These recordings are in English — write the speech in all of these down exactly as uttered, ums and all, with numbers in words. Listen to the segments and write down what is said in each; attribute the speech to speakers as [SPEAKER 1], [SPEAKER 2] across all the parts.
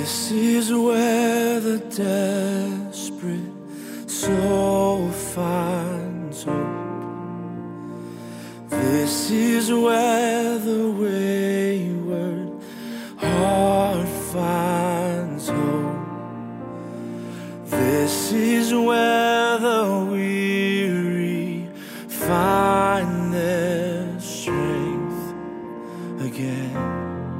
[SPEAKER 1] This is where the desperate soul finds hope. This is where the wayward heart finds hope. This is where the weary find their strength again.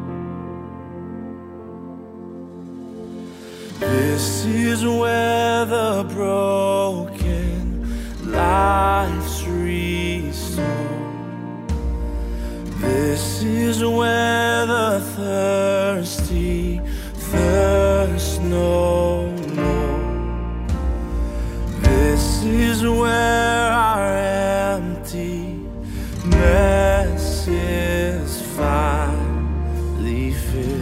[SPEAKER 1] This is where the broken life's restored. This is where the thirsty thirst no more. This is where our empty mess is finally filled.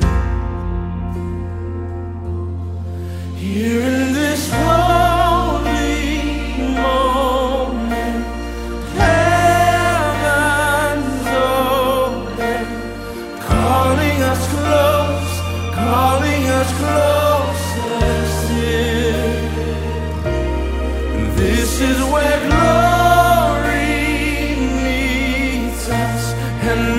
[SPEAKER 1] Here in this holy moment, heaven's open, calling us close, calling us closer still. This is where glory meets us, and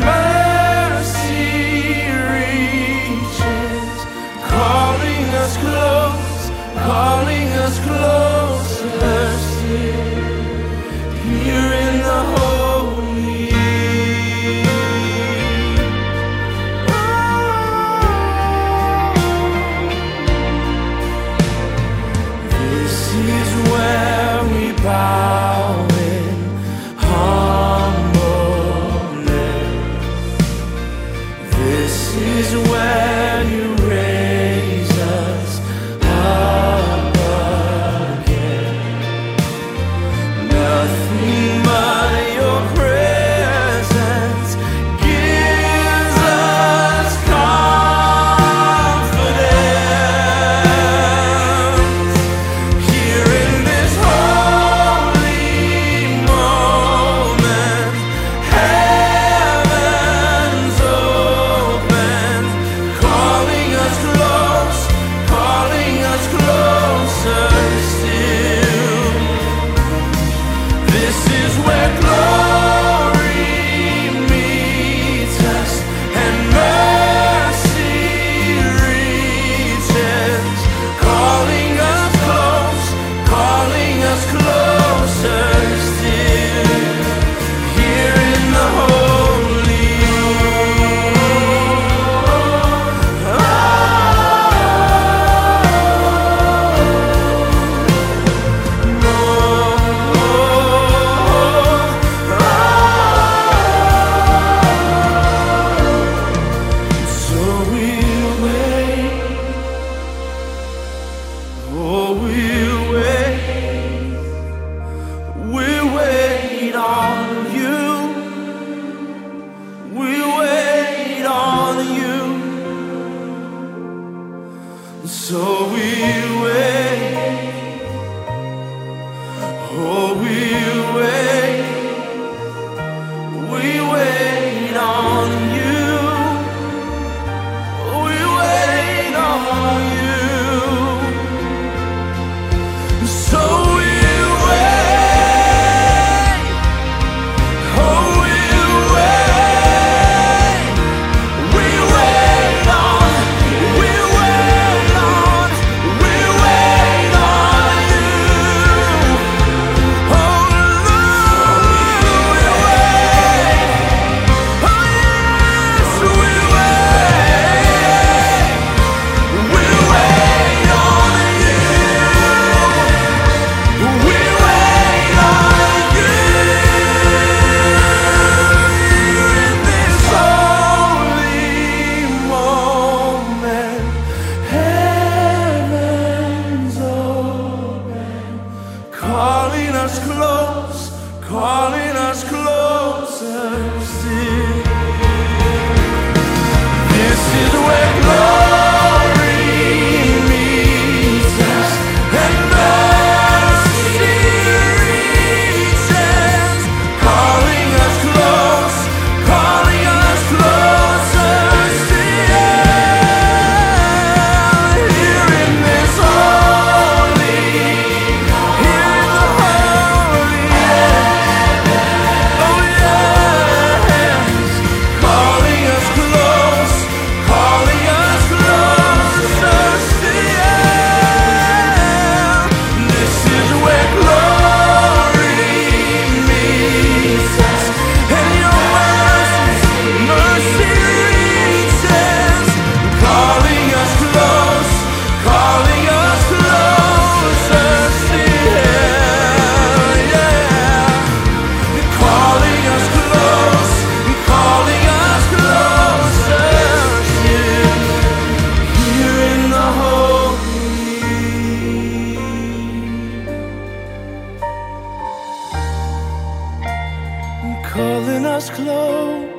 [SPEAKER 1] calling us close.